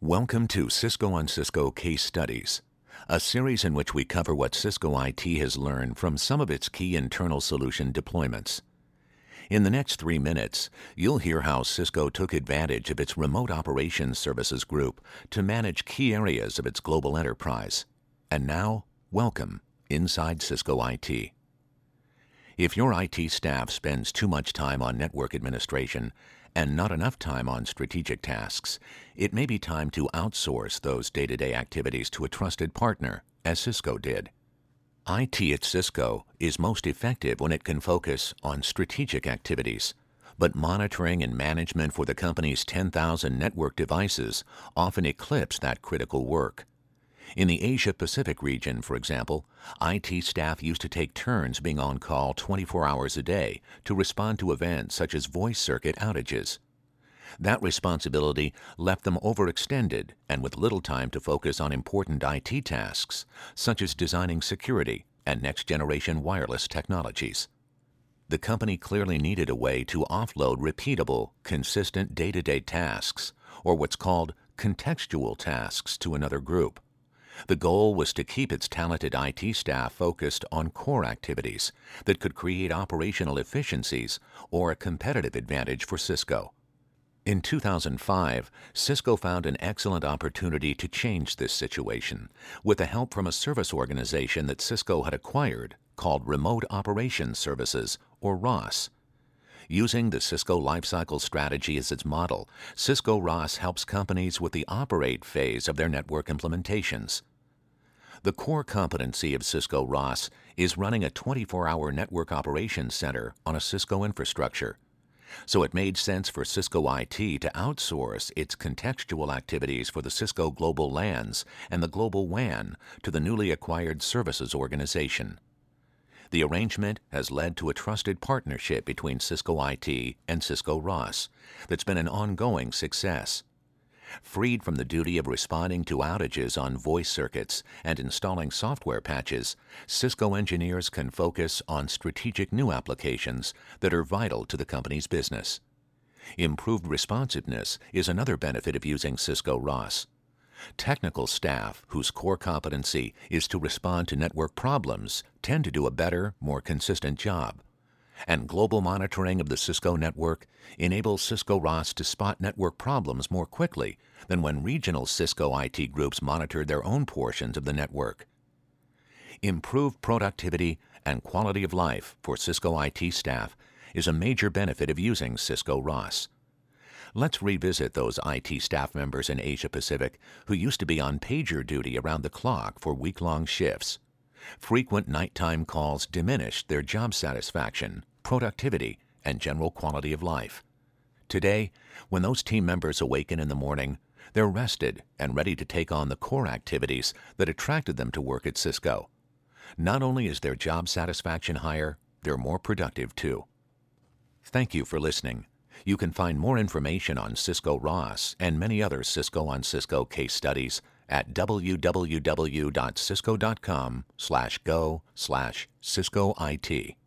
Welcome to Cisco on Cisco Case Studies, a series in which we cover what Cisco IT has learned from some of its key internal solution deployments. In the next 3 minutes, you'll hear how Cisco took advantage of its Remote Operations Services group to manage key areas of its global enterprise. And now, welcome inside Cisco IT. If your IT staff spends too much time on network administration and not enough time on strategic tasks, it may be time to outsource those day-to-day activities to a trusted partner, as Cisco did. IT at Cisco is most effective when it can focus on strategic activities, but monitoring and management for the company's 10,000 network devices often eclipse that critical work. In the Asia-Pacific region, for example, IT staff used to take turns being on call 24 hours a day to respond to events such as voice circuit outages. That responsibility left them overextended and with little time to focus on important IT tasks, such as designing security and next-generation wireless technologies. The company clearly needed a way to offload repeatable, consistent day-to-day tasks, or what's called contextual tasks, to another group. The goal was to keep its talented IT staff focused on core activities that could create operational efficiencies or a competitive advantage for Cisco. In 2005, Cisco found an excellent opportunity to change this situation with the help from a service organization that Cisco had acquired called Remote Operations Services, or ROS. Using the Cisco Lifecycle Strategy as its model, Cisco ROS helps companies with the operate phase of their network implementations. The core competency of Cisco ROS is running a 24-hour network operations center on a Cisco infrastructure. So it made sense for Cisco IT to outsource its contextual activities for the Cisco Global LANs and the Global WAN to the newly acquired services organization. The arrangement has led to a trusted partnership between Cisco IT and Cisco ROS that's been an ongoing success. Freed from the duty of responding to outages on voice circuits and installing software patches, Cisco engineers can focus on strategic new applications that are vital to the company's business. Improved responsiveness is another benefit of using Cisco ROS. Technical staff, whose core competency is to respond to network problems, tend to do a better, more consistent job. And global monitoring of the Cisco network enables Cisco ROS to spot network problems more quickly than when regional Cisco IT groups monitor their own portions of the network. Improved productivity and quality of life for Cisco IT staff is a major benefit of using Cisco ROS. Let's revisit those IT staff members in Asia Pacific who used to be on pager duty around the clock for week-long shifts. Frequent nighttime calls diminished their job satisfaction, productivity, and general quality of life. Today, when those team members awaken in the morning, they're rested and ready to take on the core activities that attracted them to work at Cisco. Not only is their job satisfaction higher, they're more productive too. Thank you for listening. You can find more information on Cisco ROS and many other Cisco on Cisco case studies at www.cisco.com/go/CiscoIT.